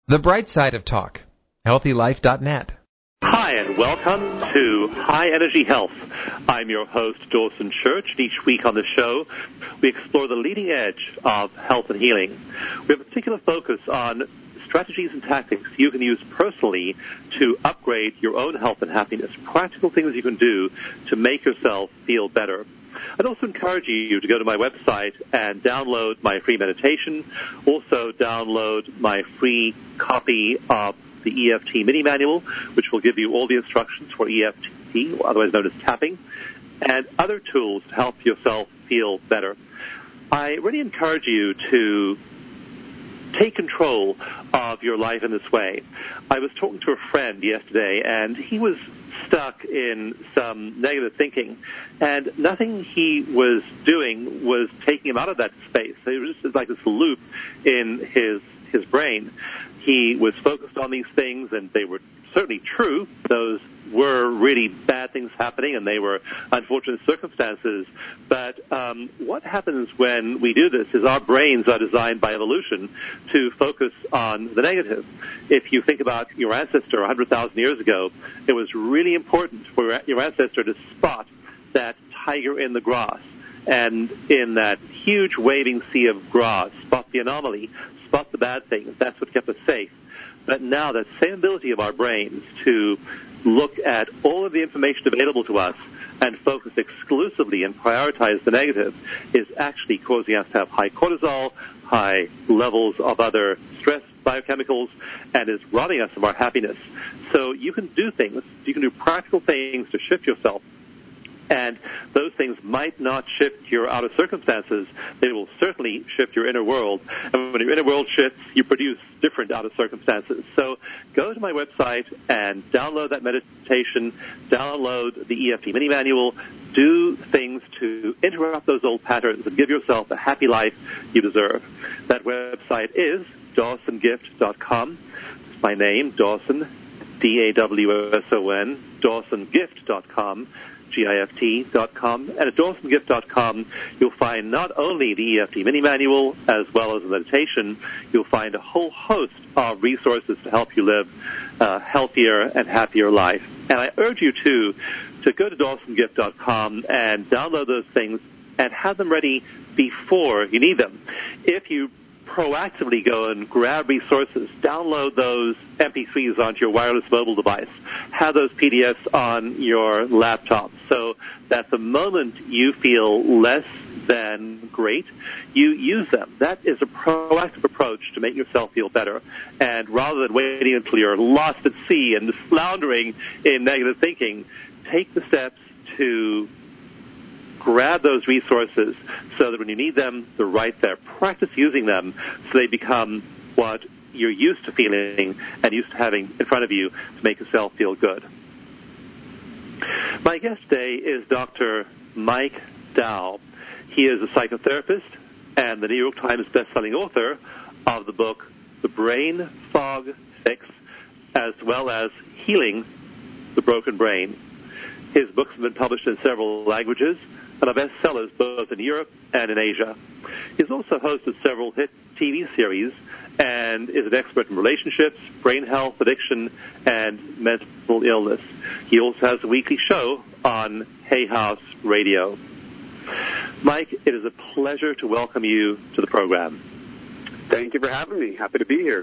The Bright Side of Talk. HealthyLife.net. Hi, and welcome to High Energy Health. I'm your host, Dawson Church. Each week on the show, we explore the leading edge of health and healing. We have a particular focus on strategies and tactics you can use personally to upgrade your own health and happiness, practical things you can do to make yourself feel better. I'd also encourage you to go to my website and download my free meditation, also download my free copy of the EFT mini manual, which will give you all the instructions for EFT, otherwise known as tapping, and other tools to help yourself feel better. I really encourage you to take control of your life in this way. I was talking to a friend yesterday, and he was stuck in some negative thinking, and nothing he was doing was taking him out of that space. So it was just like this loop in his brain. He was focused on these things, and they were certainly true. Those were really bad things happening, and they were unfortunate circumstances. But what happens when we do this is our brains are designed by evolution to focus on the negative. If you think about your ancestor 100,000 years ago, it was really important for your ancestor to spot that tiger in the grass. And in that huge waving sea of grass, spot the anomaly, spot the bad things. That's what kept us safe. But now that same ability of our brains to look at all of the information available to us and focus exclusively and prioritize the negative is actually causing us to have high cortisol, high levels of other stress biochemicals, and is robbing us of our happiness. So you can do things, you can do practical things to shift yourself. And those things might not shift your outer circumstances. They will certainly shift your inner world. And when your inner world shifts, you produce different outer circumstances. So go to my website and download that meditation, download the EFT mini manual, do things to interrupt those old patterns and give yourself the happy life you deserve. That website is DawsonGift.com. It's my name, Dawson, D-A-W-S-O-N, DawsonGift.com. GIFT.com. And at DawsonGift.com, you'll find not only the EFT mini manual as well as the meditation, you'll find a whole host of resources to help you live a healthier and happier life. And I urge you to go to DawsonGift.com and download those things and have them ready before you need them. If you proactively go and grab resources, download those MP3s onto your wireless mobile device, have those PDFs on your laptop, so that the moment you feel less than great, you use them. That is a proactive approach to make yourself feel better. And rather than waiting until you're lost at sea and floundering in negative thinking, take the steps to grab those resources so that when you need them, they're right there. Practice using them so they become what you're used to feeling and used to having in front of you to make yourself feel good. My guest today is Dr. Mike Dow. He is a psychotherapist and the New York Times bestselling author of the book The Brain Fog Fix, as well as Healing the Broken Brain. His books have been published in several languages and are bestsellers both in Europe and in Asia. He's also hosted several hit TV series and is an expert in relationships, brain health, addiction, and mental illness. He also has a weekly show on Hay House Radio. Mike, it is a pleasure to welcome you to the program. Thank you for having me. Happy to be here.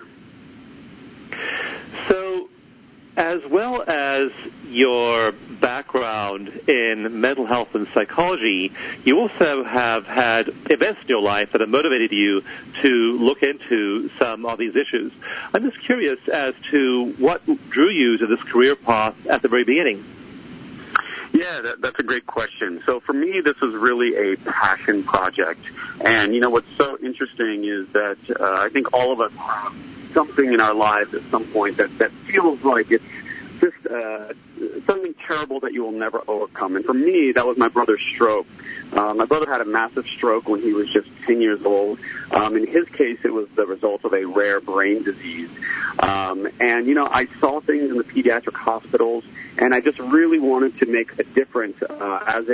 So, as well as your background in mental health and psychology, you also have had events in your life that have motivated you to look into some of these issues. I'm just curious as to what drew you to this career path at the very beginning. Yeah, that's a great question. So for me, this was really a passion project. And, you know, what's so interesting is that I think all of us have something in our lives at some point that feels like it's just something terrible that you will never overcome. And for me, that was my brother's stroke. My brother had a massive stroke when he was just 10 years old. In his case, it was the result of a rare brain disease. And, you know, I saw things in the pediatric hospitals, and I just really wanted to make a difference as it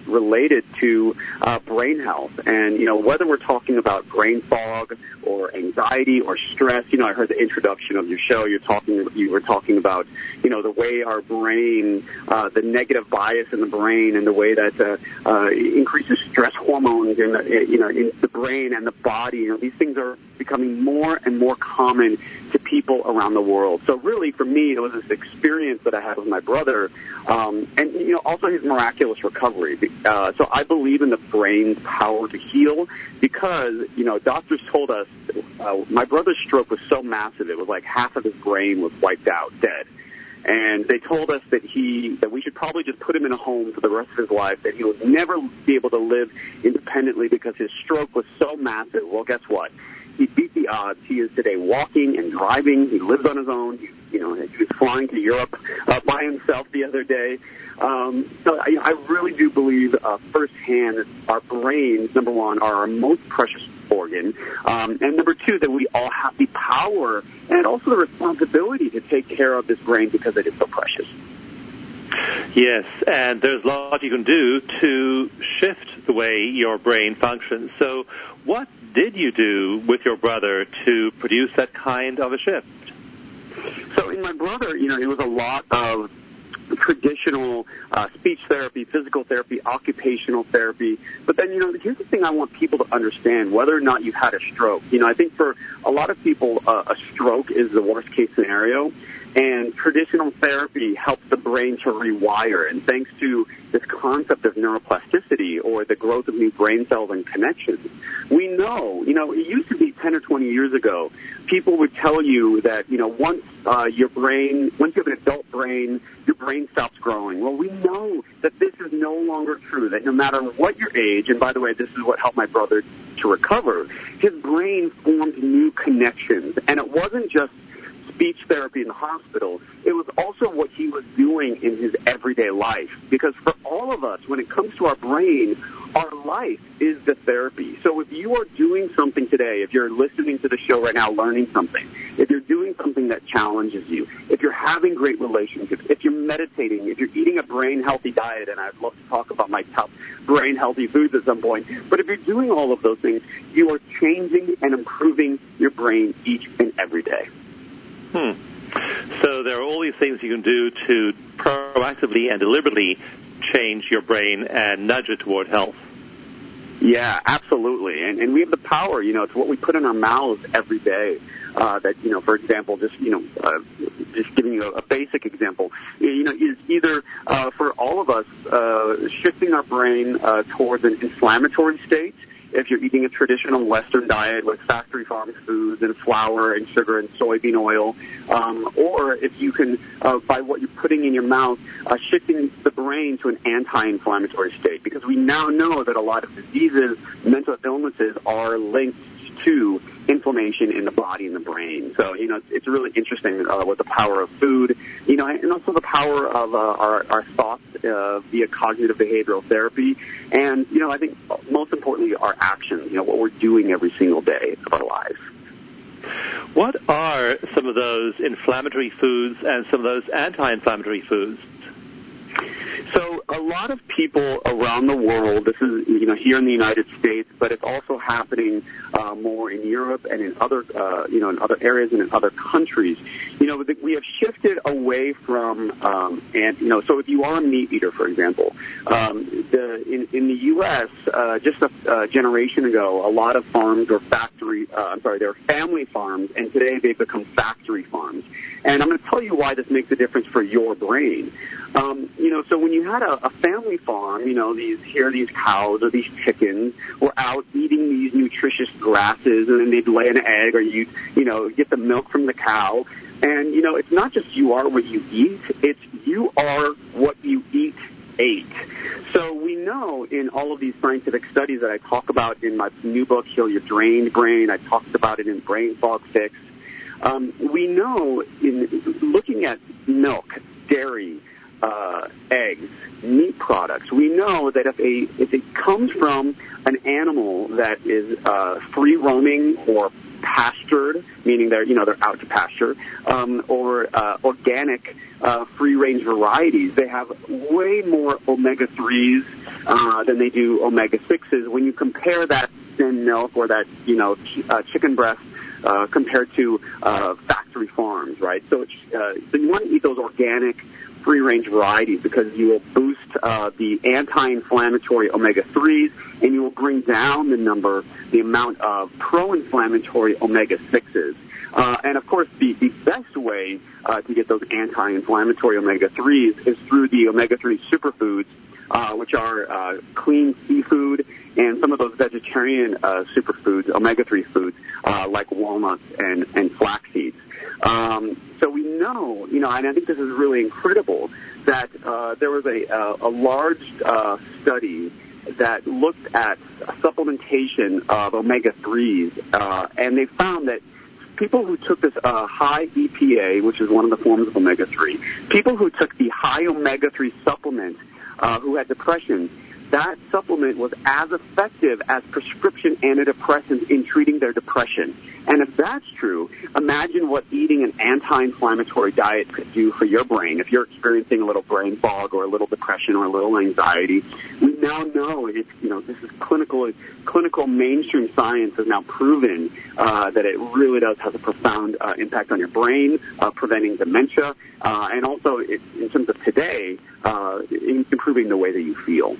related to brain health. And, whether we're talking about brain fog or anxiety or stress, I heard the introduction of your show. You were talking about, the way our brain, the negative bias in the brain and the way that increases stress hormones in the brain and the body. These things are becoming more and more common to people around the world. So really, for me, it was this experience that I had with my brother, and also his miraculous recovery. So I believe in the brain's power to heal because, doctors told us my brother's stroke was so massive, it was like half of his brain was wiped out, dead. And they told us that we should probably just put him in a home for the rest of his life, that he would never be able to live independently because his stroke was so massive. Well, guess what? He beat the odds. He is today walking and driving. He lives on his own. He was flying to Europe by himself the other day. So I really do believe firsthand that our brains, number one, are our most precious organ, and number two, that we all have the power and also the responsibility to take care of this brain because it is so precious. Yes, and there's a lot you can do to shift the way your brain functions. So what did you do with your brother to produce that kind of a shift? So in my brother, it was a lot of traditional speech therapy, physical therapy, occupational therapy. But then, here's the thing I want people to understand, whether or not you've had a stroke. I think for a lot of people, a stroke is the worst case scenario. And traditional therapy helps the brain to rewire. And thanks to this concept of neuroplasticity, or the growth of new brain cells and connections, we know, it used to be 10 or 20 years ago, people would tell you that, once you have an adult brain, your brain stops growing. Well, we know that this is no longer true, that no matter what your age, and by the way, this is what helped my brother to recover, his brain formed new connections. And it wasn't just speech therapy in the hospital, it was also what he was doing in his everyday life. Because for all of us, when it comes to our brain, our life is the therapy. So if you are doing something today, if you're listening to the show right now, learning something, if you're doing something that challenges you, if you're having great relationships, if you're meditating, if you're eating a brain-healthy diet, and I'd love to talk about my top brain-healthy foods at some point, but if you're doing all of those things, you are changing and improving your brain each and every day. So there are all these things you can do to proactively and deliberately change your brain and nudge it toward health. Yeah, absolutely. And we have the power, it's what we put in our mouths every day. That, for example, just giving you a basic example, is either for all of us shifting our brain towards an inflammatory state. If you're eating a traditional Western diet with factory farmed foods and flour and sugar and soybean oil, or if you can, by what you're putting in your mouth, shifting the brain to an anti-inflammatory state, because we now know that a lot of diseases, mental illnesses, are linked to inflammation in the body and the brain. So, it's really interesting with the power of food, and also the power of our thoughts via cognitive behavioral therapy. And, I think most importantly, our actions, what we're doing every single day of our lives. What are some of those inflammatory foods and some of those anti-inflammatory foods? So a lot of people around the world, this is, here in the United States, but it's also happening more in Europe and in other, in other areas and in other countries. We have shifted away from, so if you are a meat eater, for example, in the U.S., just a generation ago, a lot of farms were they were family farms, and today they've become factory farms. And I'm going to tell you why this makes a difference for your brain. So when you had a family farm, these cows or these chickens were out eating these nutritious grasses, and then they'd lay an egg, or you'd get the milk from the cow. And, it's not just you are what you eat, it's you are what you ate. So we know in all of these scientific studies that I talk about in my new book, Heal Your Drained Brain, I talked about it in Brain Fog Fix, we know in looking at milk, dairy, eggs, meat products, we know that if it comes from an animal that is free roaming or pastured, meaning they're out to pasture, or organic free-range varieties. They have way more omega-3s than they do omega-6s. When you compare that thin milk or that chicken breast compared to factory farms, right? So you want to eat those organic free-range varieties because you will boost the anti-inflammatory omega-3s, and you will bring down the amount of pro-inflammatory omega-6s. And of course, the best way to get those anti-inflammatory omega-3s is through the omega-3 superfoods, which are clean seafood and some of those vegetarian superfoods, omega-3 foods, like walnuts and flax seeds. So we know, and I think this is really incredible, that there was a large study that looked at supplementation of omega-3s, and they found that people who took this high EPA, which is one of the forms of omega-3, people who took the high omega-3 supplement who had depression, that supplement was as effective as prescription antidepressants in treating their depression. And if that's true, imagine what eating an anti-inflammatory diet could do for your brain. If you're experiencing a little brain fog or a little depression or a little anxiety, we now know this is clinical mainstream science has now proven that it really does have a profound impact on your brain, preventing dementia, and also in terms of today, improving the way that you feel.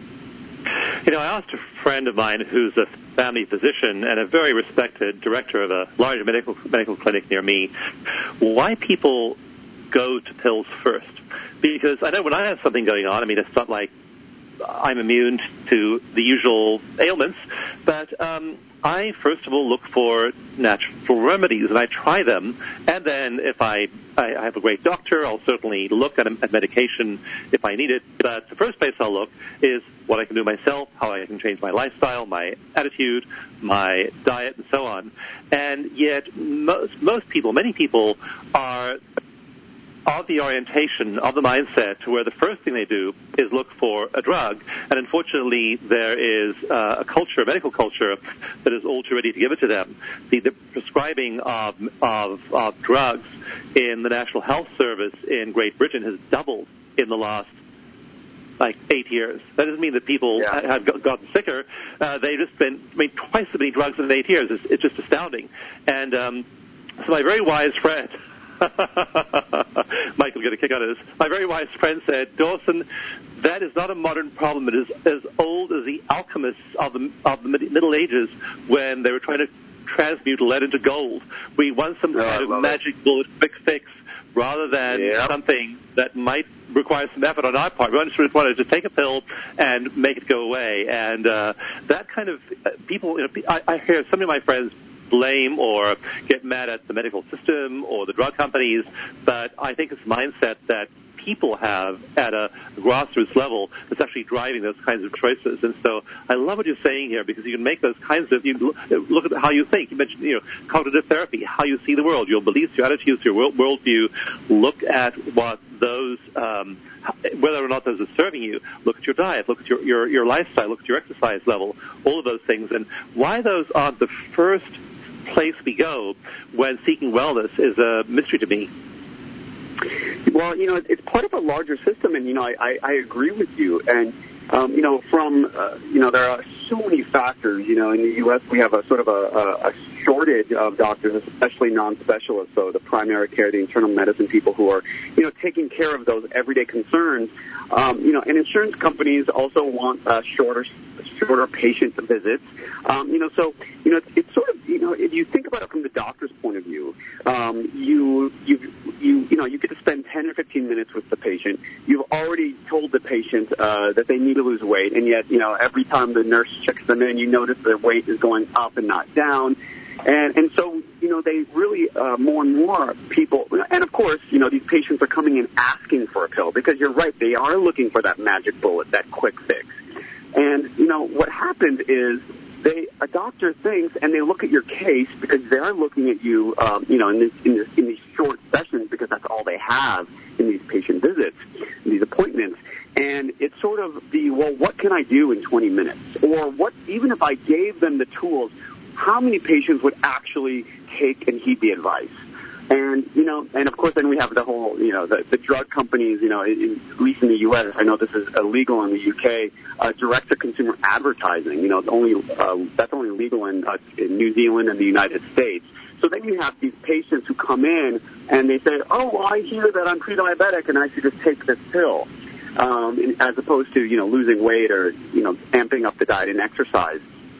I asked a friend of mine who's a family physician and a very respected director of a large medical clinic near me why people go to pills first. Because I know when I have something going on, it's not like I'm immune to the usual ailments, but I first of all look for natural remedies, and I try them. And then if I have a great doctor, I'll certainly look at medication if I need it. But the first place I'll look is what I can do myself, how I can change my lifestyle, my attitude, my diet, and so on. And yet many people are of the orientation, of the mindset, to where the first thing they do is look for a drug. And unfortunately, there is a medical culture, that is all too ready to give it to them. The prescribing of drugs in the National Health Service in Great Britain has doubled in the last 8 years. That doesn't mean that people have gotten sicker. They've just been twice as many drugs in 8 years. It's just astounding. And so my very wise friend, Michael will get a kick out of this. My very wise friend said, Dawson, that is not a modern problem. It is as old as the alchemists of the Middle Ages when they were trying to transmute lead into gold. We want some kind of magic bullet, quick fix, rather than something that might require some effort on our part. We just wanted to take a pill and make it go away. And that kind of people, I hear some of my friends blame or get mad at the medical system or the drug companies, but I think it's a mindset that people have at a grassroots level that's actually driving those kinds of choices. And so I love what you're saying here, because you can make those kinds of, you look at how you think. You mentioned, cognitive therapy, how you see the world, your beliefs, your attitudes, your worldview. Look at what those, whether or not those are serving you. Look at your diet, look at your lifestyle, look at your exercise level, all of those things. And why those aren't the first place we go when seeking wellness is a mystery to me. Well, it's part of a larger system, and, I agree with you. And, there are so many factors. In the U.S. we have a sort of a shortage of doctors, especially non-specialists, so the primary care, the internal medicine people who are, taking care of those everyday concerns. And insurance companies also want shorter patient visits. It's sort of, if you think about it from the doctor's point of view, you get to spend 10 or 15 minutes with the patient. You've already told the patient that they need to lose weight, and yet, every time the nurse checks them in, you notice their weight is going up and not down. And so, they really, more and more people, and of course, these patients are coming in asking for a pill, because you're right, they are looking for that magic bullet, that quick fix. And, what happens is a doctor thinks, and they look at your case, because they're looking at you, in these short sessions, because that's all they have in these patient visits, in these appointments. And it's sort of what can I do in 20 minutes? Or even if I gave them the tools, how many patients would actually take and heed the advice? And, and of course then we have the whole, the drug companies, at least in the U.S., I know this is illegal in the U.K., direct-to-consumer advertising, it's only, that's only legal in New Zealand and the United States. So then you have these patients who come in and they say, oh, well, I hear that I'm pre-diabetic and I should just take this pill, as opposed to, losing weight or, amping up the diet and exercise.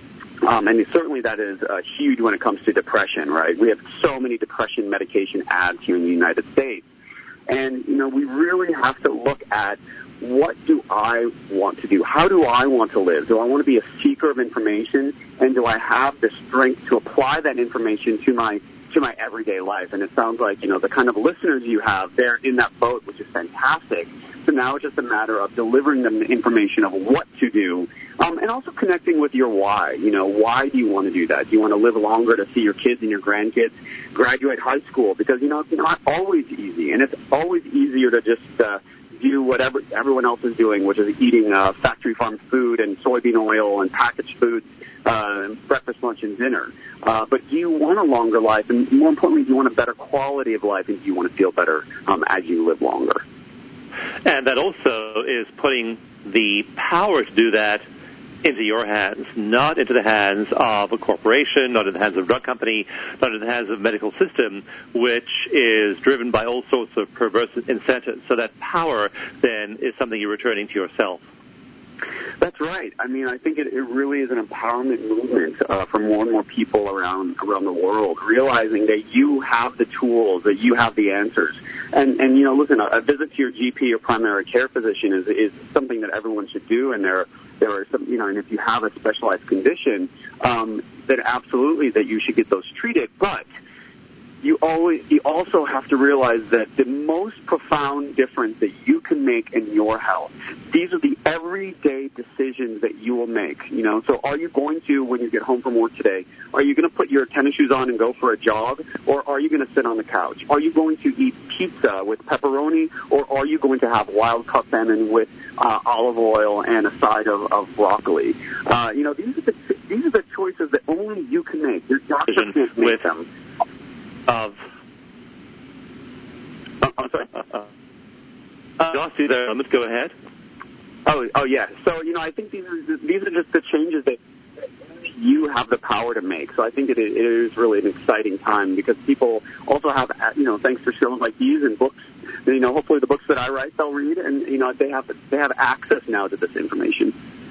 And certainly that is huge when it comes to depression, right? We have so many depression medication ads here in the United States. And, we really have to look at what do I want to do? How do I want to live? Do I want to be a seeker of information? And do I have the strength to apply that information to my everyday life? And it sounds like, the kind of listeners you have, they're in that boat, which is fantastic. So now it's just a matter of delivering them the information of what to do, and also connecting with your why. Why do you want to do that? Do you want to live longer to see your kids and your grandkids graduate high school? Because, it's not always easy, and it's always easier to just do whatever everyone else is doing, which is eating factory farm food and soybean oil and packaged foods, breakfast, lunch, and dinner. But do you want a longer life? And more importantly, do you want a better quality of life? And do you want to feel better as you live longer? And that also is putting the power to do that into your hands, not into the hands of a corporation, not in the hands of a drug company, not in the hands of a medical system, which is driven by all sorts of perverse incentives. So that power then is something you're returning to yourself. That's right. I mean, I think it really is an empowerment movement for more and more people around the world, realizing that you have the tools, that you have the answers. And listen, a visit to your GP or primary care physician is something that everyone should do, and there are some, and if you have a specialized condition, then absolutely that you should get those treated. But you also have to realize that the most profound difference that you can make in your health, these are the everyday decisions that you will make. So are you going to, when you get home from work today, are you going to put your tennis shoes on and go for a jog, or are you going to sit on the couch? Are you going to eat pizza with pepperoni, or are you going to have wild-caught salmon with olive oil and a side of broccoli? These are the choices that only you can make. Your doctor can't make them. I'm sorry. Lost you there. Let's go ahead. Oh, yeah. So, I think these are just the changes that you have the power to make. So I think it is really an exciting time because people also have, thanks to shows like these and books, hopefully the books that I write they'll read, and, they have access now to this information.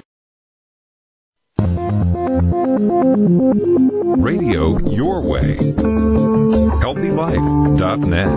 Radio your way. HealthyLife.net.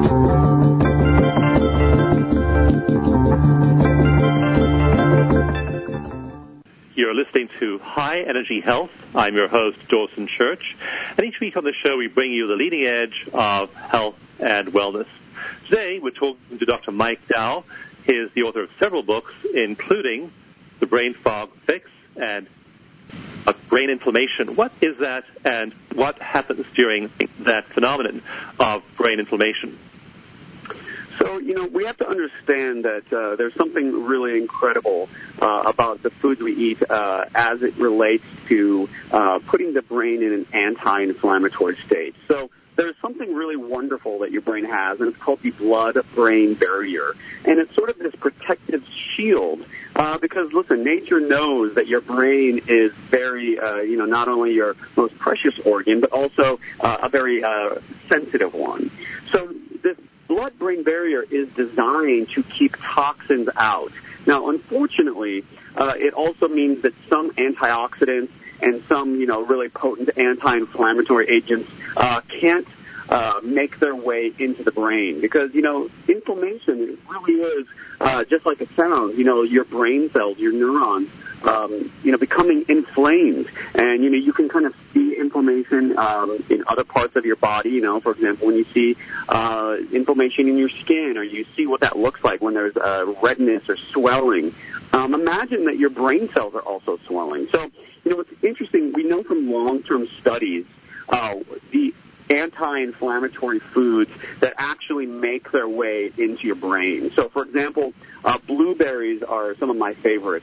You're listening to High Energy Health. I'm your host, Dawson Church. And each week on the show, we bring you the leading edge of health and wellness. Today, we're talking to Dr. Mike Dow. He is the author of several books, including The Brain Fog Fix and Brain Inflammation. What is that, and what happens during that phenomenon of brain inflammation? So, we have to understand that there's something really incredible about the foods we eat as it relates to putting the brain in an anti-inflammatory state. So there's something really wonderful that your brain has, and it's called the blood-brain barrier. And it's sort of this protective shield because, listen, nature knows that your brain is very, not only your most precious organ, but also a very sensitive one. So this blood-brain barrier is designed to keep toxins out. Now, unfortunately, it also means that some antioxidants and some, really potent anti-inflammatory agents can't make their way into the brain because, inflammation really is just like it sounds. Your brain cells, your neurons, becoming inflamed. And, you can kind of see inflammation in other parts of your body. For example, when you see inflammation in your skin or you see what that looks like when there's redness or swelling, imagine that your brain cells are also swelling. So, it's interesting. We know from long-term studies the anti-inflammatory foods that actually make their way into your brain. So, for example, blueberries are some of my favorites.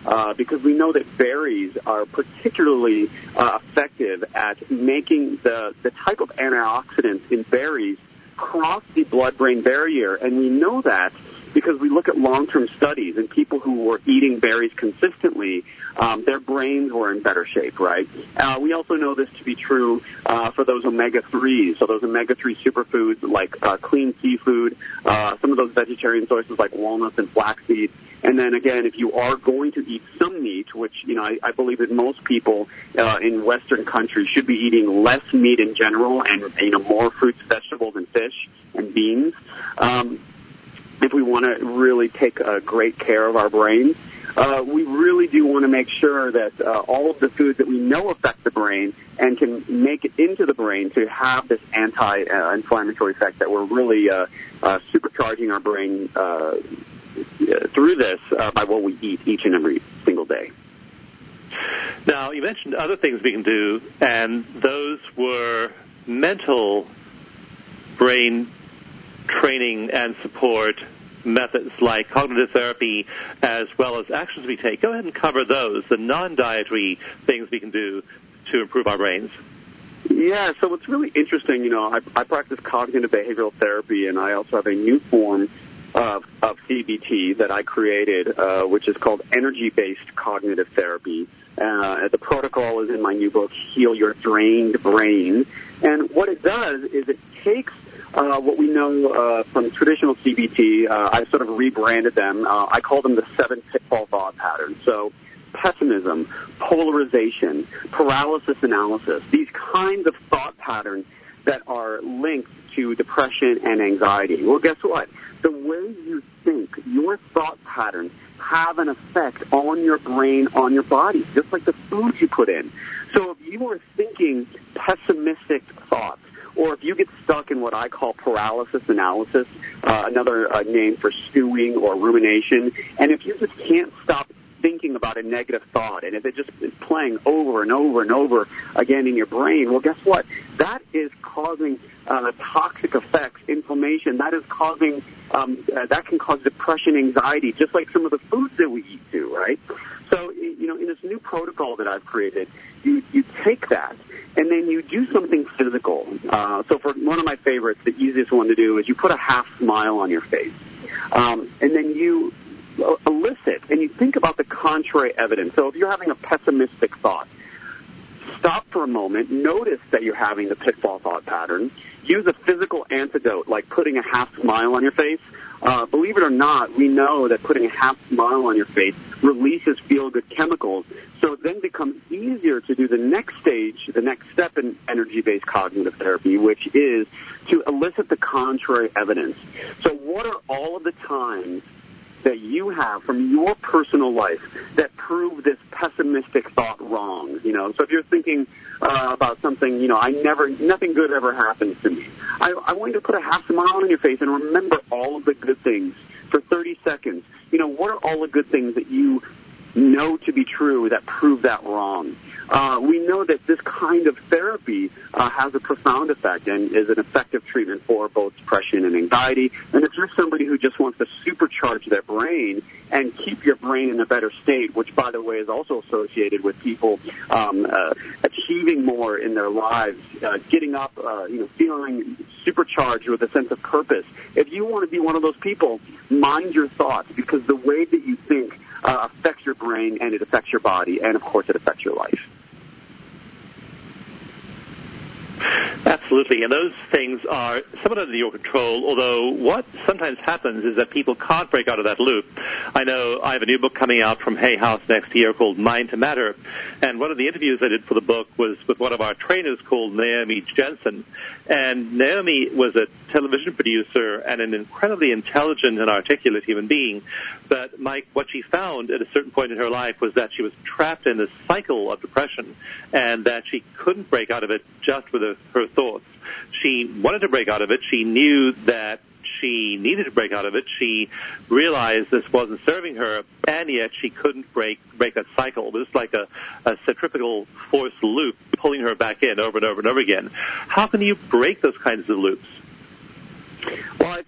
because we know that berries are particularly effective at making the type of antioxidants in berries cross the blood-brain barrier, and we know that because we look at long-term studies and people who were eating berries consistently, their brains were in better shape, right? We also know this to be true for those omega-3s, so those omega-3 superfoods like clean seafood, some of those vegetarian sources like walnuts and flaxseed. And then again, if you are going to eat some meat, which, I believe that most people in Western countries should be eating less meat in general and, more fruits, vegetables, and fish and beans, if we want to really take great care of our brains, we really do want to make sure that all of the foods that we know affect the brain and can make it into the brain to have this anti-inflammatory effect that we're really supercharging our brain through this by what we eat each and every single day. Now, you mentioned other things we can do, and those were mental brain training and support methods like cognitive therapy as well as actions we take. Go ahead and cover those, the non-dietary things we can do to improve our brains. Yeah, so what's really interesting, I practice cognitive behavioral therapy, and I also have a new form of CBT that I created, which is called energy-based cognitive therapy. The protocol is in my new book, Heal Your Drained Brain. And what it does is it takes what we know from traditional CBT. I sort of rebranded them. I call them the 7 pitfall thought patterns. So pessimism, polarization, paralysis analysis, these kinds of thought patterns that are linked to depression and anxiety. Well, guess what? The way you think, your thought patterns have an effect on your brain, on your body, just like the food you put in. So if you are thinking pessimistic thoughts, or if you get stuck in what I call paralysis analysis, another name for stewing or rumination, and if you just can't stop thinking about a negative thought, and if it just is playing over and over and over again in your brain, well, guess what? That is causing toxic effects, inflammation. That is causing that can cause depression, anxiety, just like some of the foods that we eat do, right? So, in this new protocol that I've created, you take that, and then you do something physical. So for one of my favorites, the easiest one to do is you put a half smile on your face. And then you elicit, and you think about the contrary evidence. So if you're having a pessimistic thought, stop for a moment, notice that you're having the pitfall thought pattern, use a physical antidote like putting a half smile on your face. Believe it or not, we know that putting a half smile on your face releases feel-good chemicals, so it then becomes easier to do the next stage, the next step in energy-based cognitive therapy, which is to elicit the contrary evidence. So what are all of the times that you have from your personal life that prove this pessimistic thought wrong? So if you're thinking about something, nothing good ever happens to me. I want you to put a half smile on your face and remember all of the good things for 30 seconds. What are all the good things that you know to be true that prove that wrong? We know that this kind of therapy has a profound effect and is an effective treatment for both depression and anxiety. And if you're somebody who just wants to supercharge their brain and keep your brain in a better state, which, by the way, is also associated with people achieving more in their lives, getting up, feeling supercharged with a sense of purpose. If you want to be one of those people, mind your thoughts, because the way that you think affects your brain, and it affects your body, and, of course, it affects your life. Absolutely, and those things are somewhat under your control, although what sometimes happens is that people can't break out of that loop. I know I have a new book coming out from Hay House next year called Mind to Matter, and one of the interviews I did for the book was with one of our trainers called Naomi Jensen, and Naomi was a television producer and an incredibly intelligent and articulate human being, but Mike, what she found at a certain point in her life was that she was trapped in this cycle of depression, and that she couldn't break out of it just with her thoughts. She wanted to break out of it. She knew that she needed to break out of it. She realized this wasn't serving her, and yet she couldn't break that cycle. It was like a centrifugal force loop pulling her back in over and over and over again. How can you break those kinds of loops? Well, I think it's a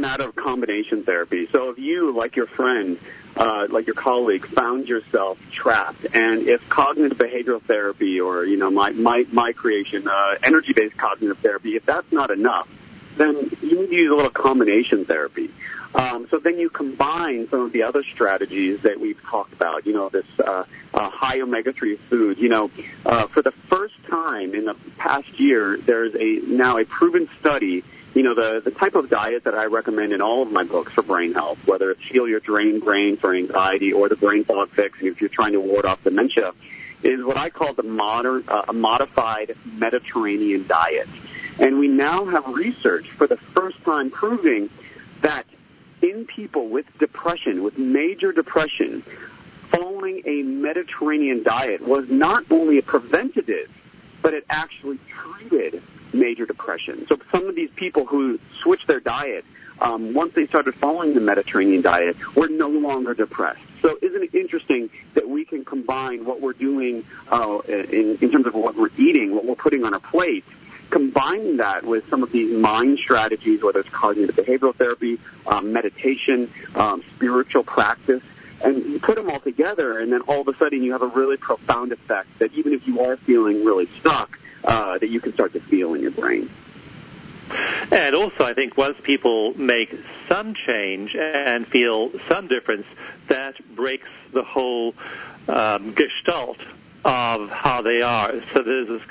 matter of combination therapy. So if you, like your friend, like your colleague, found yourself trapped, and if cognitive behavioral therapy or, my creation, energy-based cognitive therapy, if that's not enough, then you need to use a little combination therapy. So then you combine some of the other strategies that we've talked about, this high omega-3 food. For the first time in the past year, there's now a proven study, the type of diet that I recommend in all of my books for brain health, whether it's Heal Your Drained Brain for anxiety or the Brain Fog Fix if you're trying to ward off dementia, is what I call the modified Mediterranean diet. And we now have research for the first time proving that in people with depression, with major depression, following a Mediterranean diet was not only a preventative, but it actually treated major depression. So some of these people who switched their diet, once they started following the Mediterranean diet, were no longer depressed. So isn't it interesting that we can combine what we're doing in terms of what we're eating, what we're putting on our plate, combining that with some of these mind strategies, whether it's cognitive behavioral therapy, meditation, spiritual practice, and you put them all together, and then all of a sudden you have a really profound effect that even if you are feeling really stuck, that you can start to feel in your brain. And also, I think once people make some change and feel some difference, that breaks the whole gestalt of how they are. So there's this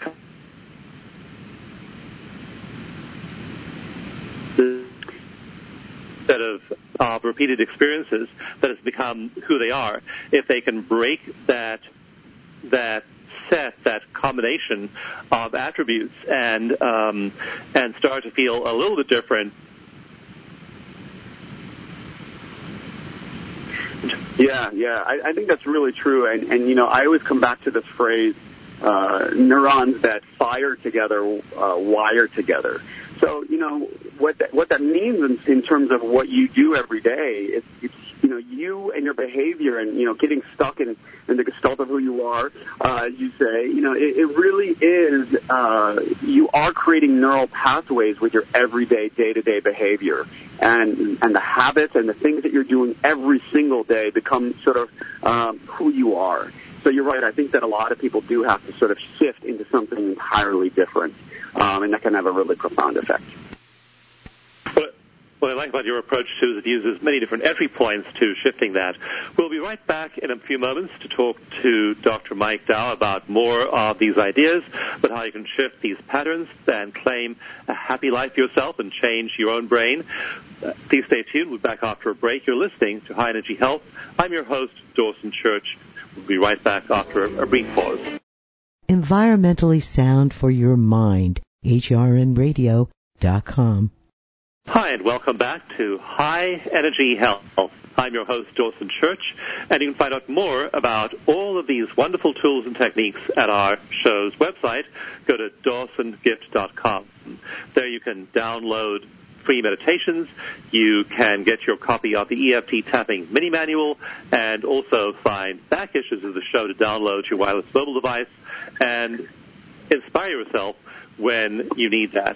set of repeated experiences that has become who they are. If they can break that set, that combination of attributes, and start to feel a little bit different. Yeah, I think that's really true. And I always come back to this phrase, neurons that fire together, wire together. So, what that means in terms of what you do every day, it's you and your behavior and, getting stuck in the gestalt of who you are, as you say, it really is, you are creating neural pathways with your everyday, day-to-day behavior. And the habits and the things that you're doing every single day become sort of who you are. So you're right. I think that a lot of people do have to sort of shift into something entirely different, and that can have a really profound effect. What I like about your approach, too, is it uses many different entry points to shifting that. We'll be right back in a few moments to talk to Dr. Mike Dow about more of these ideas, but how you can shift these patterns and claim a happy life yourself and change your own brain. Please stay tuned. We'll be back after a break. You're listening to High Energy Health. I'm your host, Dawson Church. We'll be right back after a brief pause. Environmentally sound for your mind. hrnradio.com. Hi, and welcome back to High Energy Health. I'm your host, Dawson Church, and you can find out more about all of these wonderful tools and techniques at our show's website. Go to dawsongift.com. There you can download free meditations. You can get your copy of the EFT tapping mini manual, and also find back issues of the show to download to your wireless mobile device and inspire yourself when you need that.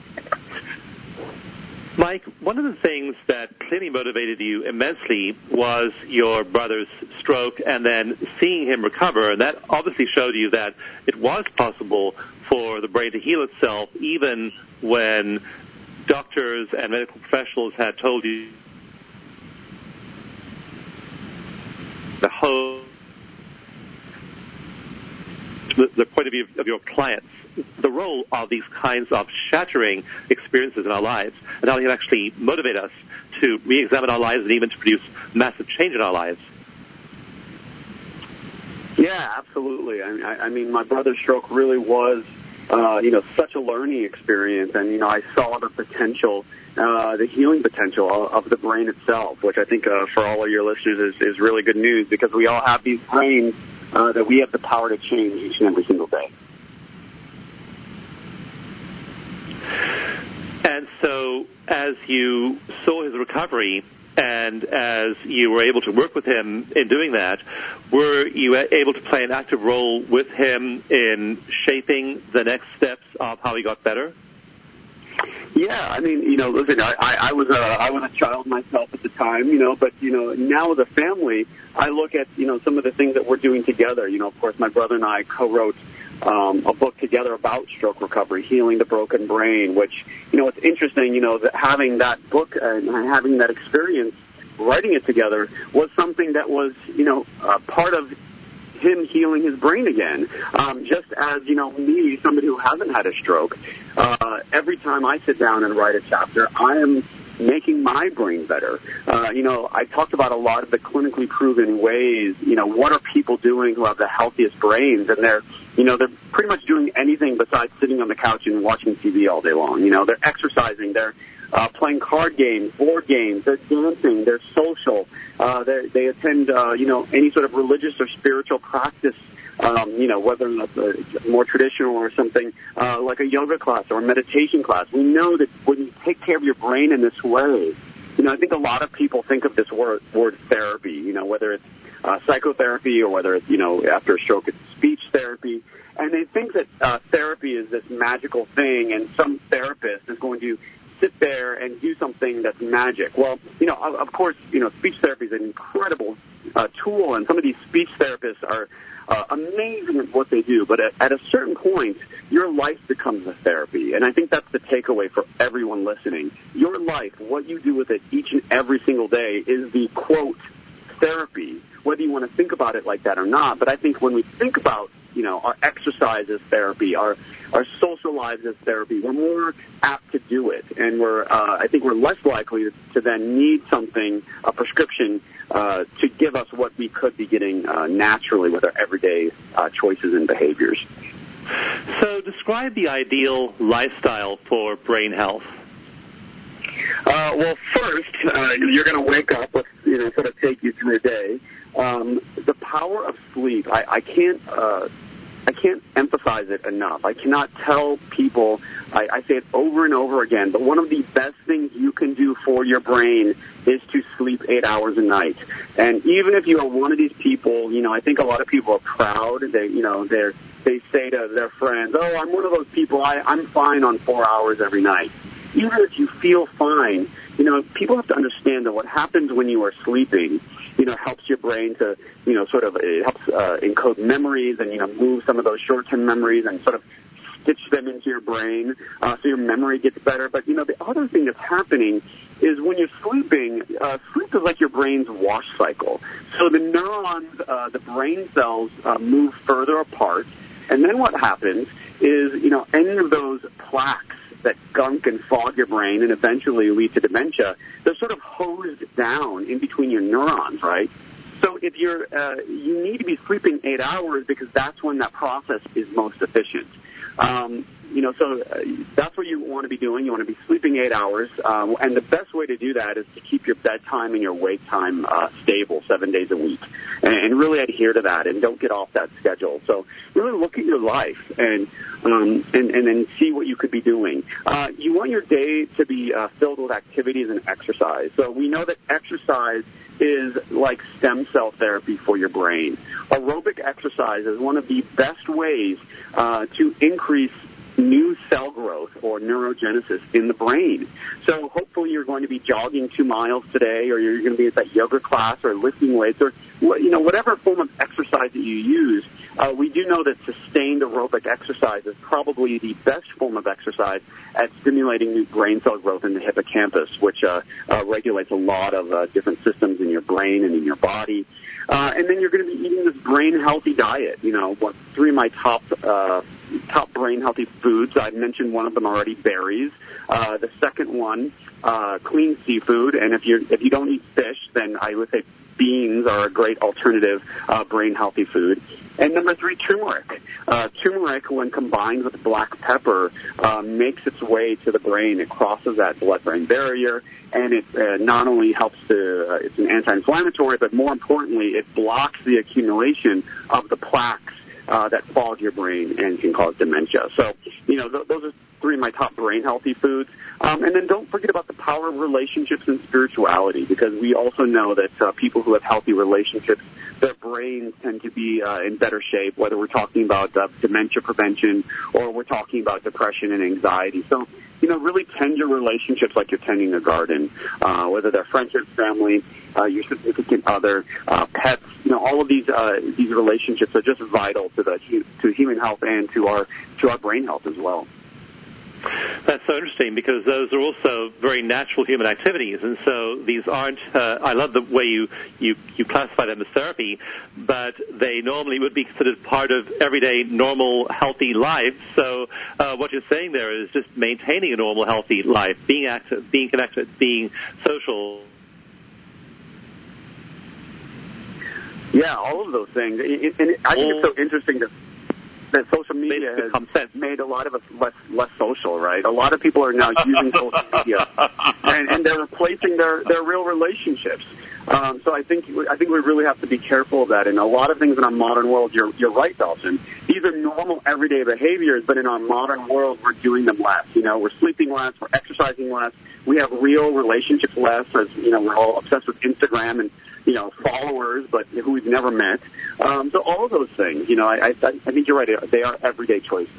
Mike, one of the things that clearly motivated you immensely was your brother's stroke and then seeing him recover, and that obviously showed you that it was possible for the brain to heal itself even when doctors and medical professionals had told you the point of view of your clients, the role of these kinds of shattering experiences in our lives, and how they can actually motivate us to re-examine our lives and even to produce massive change in our lives. Yeah, absolutely. I mean, my brother's stroke really was, such a learning experience, and, I saw the potential, the healing potential of the brain itself, which I think for all of your listeners is really good news, because we all have these brains that we have the power to change each and every single day. And so as you saw his recovery and as you were able to work with him in doing that, were you able to play an active role with him in shaping the next steps of how he got better? Yeah, I mean, listen, I was a child myself at the time, but now as a family, I look at some of the things that we're doing together. Of course, my brother and I co-wrote a book together about stroke recovery, Healing the Broken Brain, which it's interesting, that having that book and having that experience, writing it together, was something that was part of him healing his brain again. Just as, me, somebody who hasn't had a stroke, every time I sit down and write a chapter, I am making my brain better. I talked about a lot of the clinically proven ways, what are people doing who have the healthiest brains, and they're pretty much doing anything besides sitting on the couch and watching TV all day long. They're exercising, they're playing card games, board games, they're dancing, they're social, they attend, any sort of religious or spiritual practice, whether that's more traditional or something like a yoga class or a meditation class. We know that when you take care of your brain in this way, I think a lot of people think of this word therapy, whether it's psychotherapy or whether it's, after a stroke it's speech therapy. And they think that therapy is this magical thing and some therapist is going to sit there and do something that's magic. Well, of course, speech therapy is an incredible tool, and some of these speech therapists are amazing at what they do. But at a certain point, your life becomes a therapy, and I think that's the takeaway for everyone listening. Your life, what you do with it each and every single day, is the, quote, therapy, whether you want to think about it like that or not. But I think when we think about our exercise as therapy, our social lives as therapy, we're more apt to do it, and I think we're less likely to then need something, a prescription, to give us what we could be getting naturally with our everyday choices and behaviors. So describe the ideal lifestyle for brain health. Well, first, you're going to wake up, sort of take you through a day. The power of sleep, I can't emphasize it enough. I cannot tell people, I say it over and over again, but one of the best things you can do for your brain is to sleep 8 hours a night. And even if you are one of these people, I think a lot of people are proud. They say to their friends, oh, I'm one of those people, I'm fine on 4 hours every night. Even if you feel fine, people have to understand that what happens when you are sleeping, helps your brain to, it helps encode memories and, move some of those short-term memories and sort of stitch them into your brain so your memory gets better. But, the other thing that's happening is when you're sleeping, sleep is like your brain's wash cycle. So the neurons, the brain cells move further apart. And then what happens is, any of those plaques that gunk and fog your brain and eventually lead to dementia, they're sort of hosed down in between your neurons, right? So if you need to be sleeping 8 hours because that's when that process is most efficient. So that's what you want to be doing. You want to be sleeping 8 hours, and the best way to do that is to keep your bedtime and your wake time stable 7 days a week, and really adhere to that, and don't get off that schedule. So really look at your life and then see what you could be doing. You want your day to be filled with activities and exercise. So we know that exercise is like stem cell therapy for your brain. Aerobic exercise is one of the best ways to increase new cell growth or neurogenesis in the brain. So hopefully you're going to be jogging 2 miles today, or you're going to be at that yoga class or lifting weights, or whatever form of exercise that you use. We do know that sustained aerobic exercise is probably the best form of exercise at stimulating new brain cell growth in the hippocampus, which regulates a lot of different systems in your brain and in your body. And then you're going to be eating this brain-healthy diet. 3 of my top brain-healthy foods. I've mentioned one of them already, berries. The second one, clean seafood. And if you don't eat fish, then I would say beans are a great alternative brain-healthy food. And number 3, turmeric. Turmeric, when combined with black pepper, makes its way to the brain. It crosses that blood-brain barrier, and it not only helps it's an anti-inflammatory, but more importantly, it blocks the accumulation of the plaques that fog your brain and can cause dementia. So, those are 3 of my top brain-healthy foods. And then don't forget about the power of relationships and spirituality, because we also know that people who have healthy relationships their brains tend to be in better shape, whether we're talking about dementia prevention or we're talking about depression and anxiety. So, really tend your relationships like you're tending a garden, whether they're friendships, family, your significant other, pets. All of these relationships are just vital to human health and to our brain health as well. That's so interesting because those are also very natural human activities, and so these aren't. I love the way you classify them as therapy, but they normally would be considered part of everyday, normal, healthy life. So what you're saying there is just maintaining a normal, healthy life, being active, being connected, being social. Yeah, all of those things. And I think it's so interesting that social media has made a lot of us less social, right? A lot of people are now using social media, and they're replacing their real relationships. So I think we really have to be careful of that. And a lot of things in our modern world, you're right, Dawson. These are normal everyday behaviors, but in our modern world, we're doing them less. We're sleeping less, we're exercising less, we have real relationships less. As we're all obsessed with Instagram and followers, but who we've never met. So all of those things, I think you're right. They are everyday choices.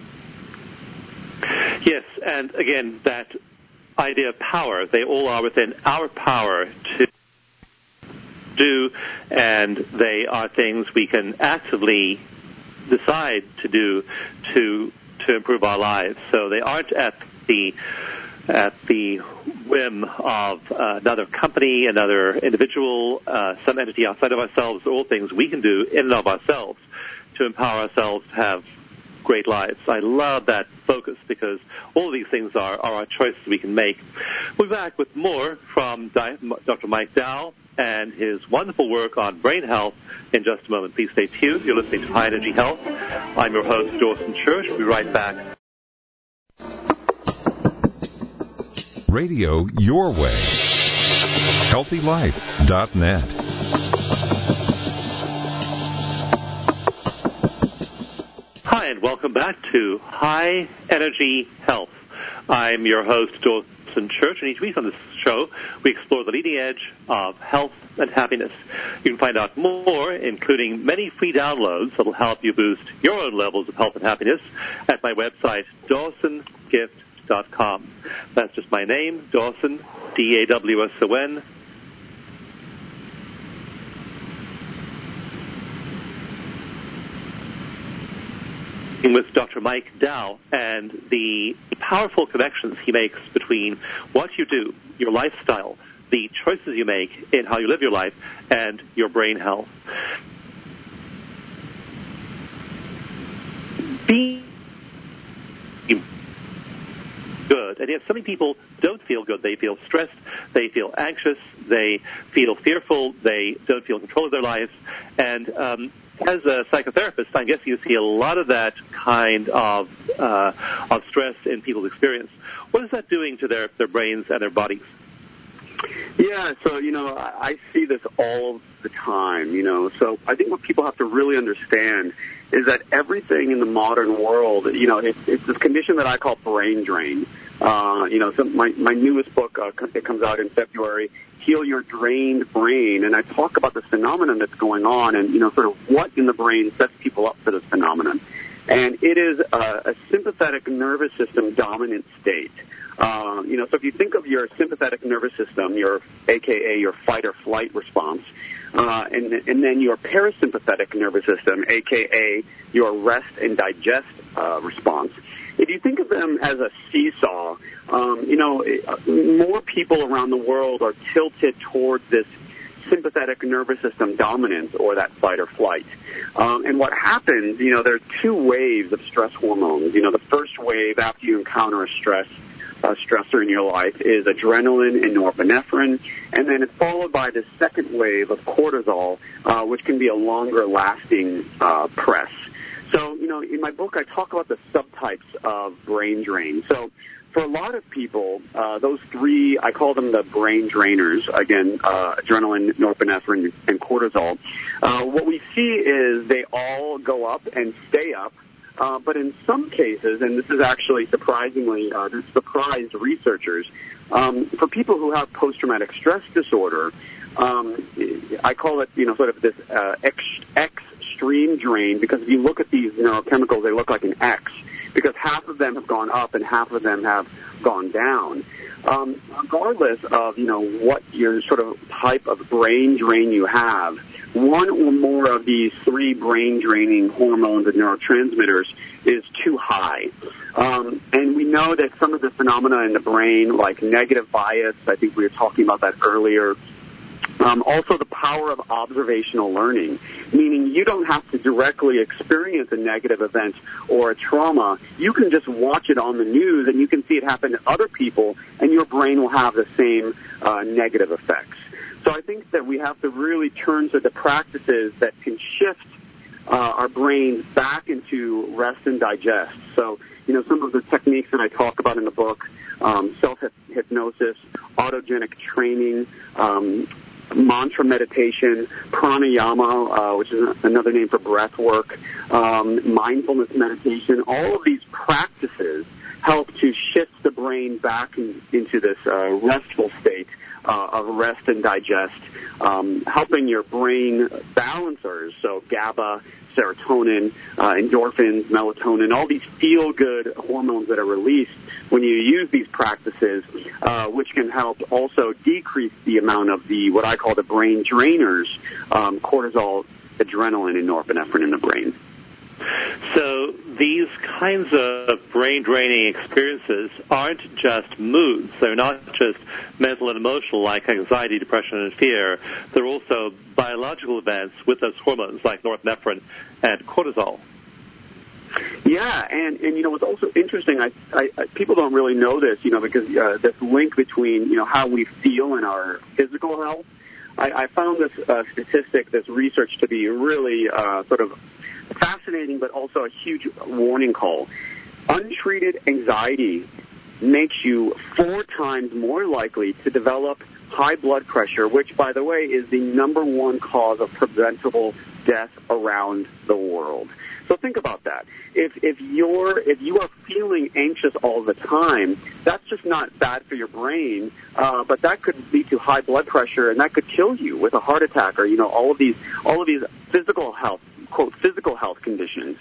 Yes, and again, that idea of power, they all are within our power to do, and they are things we can actively decide to do to improve our lives. So they aren't at the whim of another company, another individual, some entity outside of ourselves. They're all things we can do in and of ourselves to empower ourselves to have great lives. I love that focus because all of these things are our choices we can make. We'll be back with more from Dr. Mike Dow and his wonderful work on brain health in just a moment. Please stay tuned. You're listening to High Energy Health. I'm your host, Dawson Church. We'll be right back. Radio your way. HealthyLife.net. Hi, and welcome back to High Energy Health. I'm your host, Dawson Church, and each week on this show, we explore the leading edge of health and happiness. You can find out more, including many free downloads that will help you boost your own levels of health and happiness at my website, DawsonGift.com. That's just my name, Dawson, D-A-W-S-O-N. With Dr. Mike Dow and the powerful connections he makes between what you do, your lifestyle, the choices you make in how you live your life, and your brain health. Be good. And yet so many people don't feel good. They feel stressed. They feel anxious. They feel fearful. They don't feel control of their lives. And as a psychotherapist, I guess you see a lot of that kind of stress in people's experience. What is that doing to their brains and their bodies? Yeah, so, I see this all the time, So I think what people have to really understand is that everything in the modern world, it's this condition that I call brain drain. So my newest book, it comes out in February, Heal Your Drained Brain, and I talk about the phenomenon that's going on and, sort of what in the brain sets people up for this phenomenon. And it is a sympathetic nervous system dominant state. So if you think of your sympathetic nervous system, AKA your fight or flight response, and then your parasympathetic nervous system, AKA your rest and digest response. If you think of them as a seesaw, more people around the world are tilted towards this sympathetic nervous system dominance or that fight or flight. And what happens, there are two waves of stress hormones. The first wave after you encounter a stressor in your life is adrenaline and norepinephrine, and then it's followed by the second wave of cortisol, which can be a longer lasting press. So, in my book, I talk about the subtypes of brain drain. So, for a lot of people, those three, I call them the brain drainers, again, adrenaline, norepinephrine, and cortisol. What we see is they all go up and stay up. But in some cases, and this is actually surprisingly, this surprised researchers, for people who have post-traumatic stress disorder, I call it, sort of this extreme drain, because if you look at these neurochemicals, they look like an X, because half of them have gone up and half of them have gone down. Regardless of, what your sort of type of brain drain you have, one or more of these three brain-draining hormones and neurotransmitters is too high. And we know that some of the phenomena in the brain, like negative bias, I think we were talking about that earlier, also the power of observational learning, meaning you don't have to directly experience a negative event or a trauma. You can just watch it on the news, and you can see it happen to other people, and your brain will have the same negative effects. So I think that we have to really turn to the practices that can shift our brains back into rest and digest. So, some of the techniques that I talk about in the book, self-hypnosis, autogenic training, mantra meditation, pranayama, which is another name for breath work, mindfulness meditation, all of these practices help to shift the brain back into this restful state of rest and digest, helping your brain balancers, so GABA, serotonin, endorphins, melatonin, all these feel-good hormones that are released when you use these practices, which can help also decrease the amount of what I call the brain drainers, cortisol, adrenaline, and norepinephrine in the brain. So these kinds of brain-draining experiences aren't just moods. They're not just mental and emotional, like anxiety, depression, and fear. They're also biological events with those hormones, like norepinephrine and cortisol. Yeah, and what's also interesting, I people don't really know this, because this link between, how we feel and our physical health. I found this statistic, this research, to be really sort of fascinating, but also a huge warning call. Untreated anxiety makes you 4 times more likely to develop high blood pressure, which, by the way, is the number one cause of preventable death around the world. So think about that. If you are feeling anxious all the time, that's just not bad for your brain, but that could lead to high blood pressure, and that could kill you with a heart attack, or all of these physical health, quote, physical health conditions.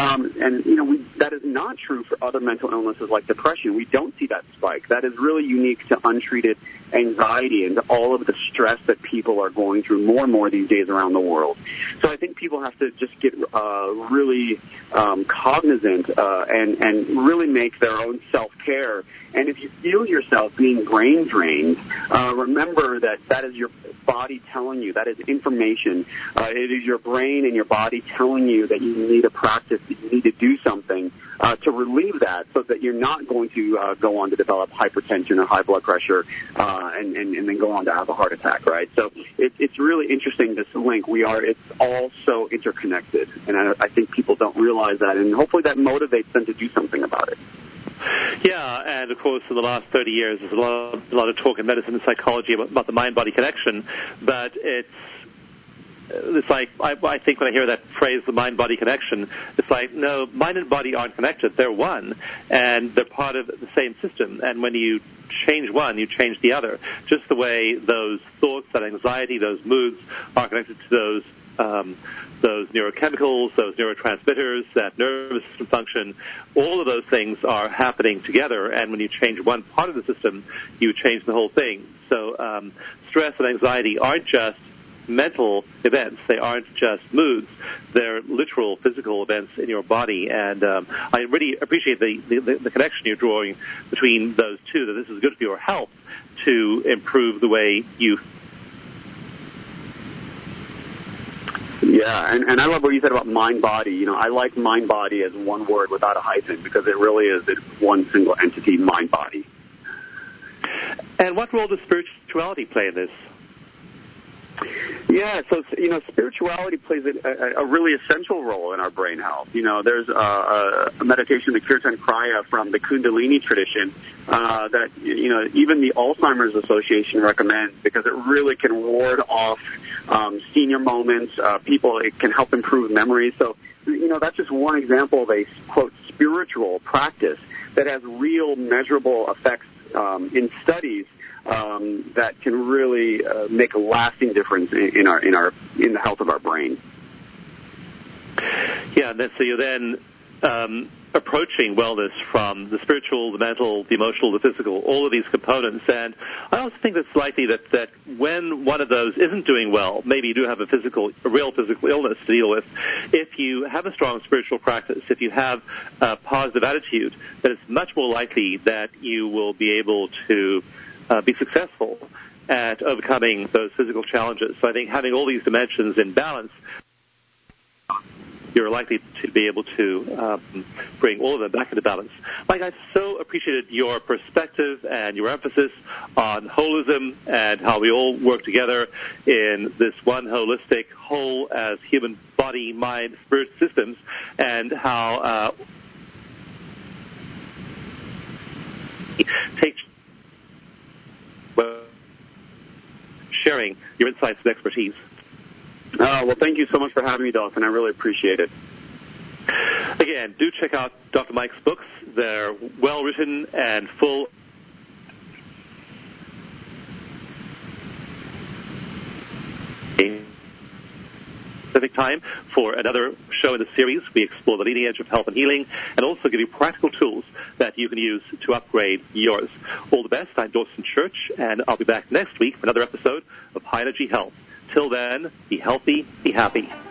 That is not true for other mental illnesses like depression. We don't see that spike. That is really unique to untreated anxiety and to all of the stress that people are going through more and more these days around the world. So I think people have to just get really cognizant and really make their own self-care. And if you feel yourself being brain drained, remember that is your body telling you. That is information. It is your brain and your body telling you that you need a practice, that you need to do something to relieve that, so that you're not going to go on to develop hypertension or high blood pressure and then go on to have a heart attack, right? So it's really interesting, this link. It's all so interconnected, and I think people don't realize that, and hopefully that motivates them to do something about it. Yeah, and of course, in the last 30 years, there's a lot of talk in medicine and psychology about the mind-body connection, but it's like, I think when I hear that phrase, the mind-body connection, it's like, no, mind and body aren't connected. They're one, and they're part of the same system. And when you change one, you change the other. Just the way those thoughts, that anxiety, those moods are connected to those neurochemicals, those neurotransmitters, that nervous system function, all of those things are happening together, and when you change one part of the system, you change the whole thing. So stress and anxiety aren't just mental events. They aren't just moods. They're literal physical events in your body, and I really appreciate the connection you're drawing between those two, that this is good for your health to improve the way you. Yeah, and I love what you said about mind-body. I like mind-body as one word without a hyphen, because it really is one single entity, mind-body. And what role does spirituality play in this? Yeah, so, spirituality plays a really essential role in our brain health. There's a meditation, the Kirtan Kriya from the Kundalini tradition, that, even the Alzheimer's Association recommends, because it really can ward off senior moments. It can help improve memory. So, that's just one example of a, quote, spiritual practice that has real measurable effects in studies that can really make a lasting difference in the health of our brain. Yeah, and so you're then approaching wellness from the spiritual, the mental, the emotional, the physical, all of these components. And I also think it's likely that when one of those isn't doing well, maybe you do have a real physical illness to deal with, if you have a strong spiritual practice, if you have a positive attitude, then it's much more likely that you will be able to be successful at overcoming those physical challenges. So I think having all these dimensions in balance, you're likely to be able to bring all of them back into balance. Mike, I so appreciated your perspective and your emphasis on holism and how we all work together in this one holistic whole as human body, mind, spirit systems, and how sharing your insights and expertise. Well, thank you so much for having me, Dawson. I really appreciate it. Again, do check out Dr. Mike's books. They're well-written and full specific time for another show in the series. We explore the leading edge of health and healing and also give you practical tools that you can use to upgrade yours. All the best. I'm Dawson Church, and I'll be back next week for another episode of High Energy Health. Till then, be healthy, be happy.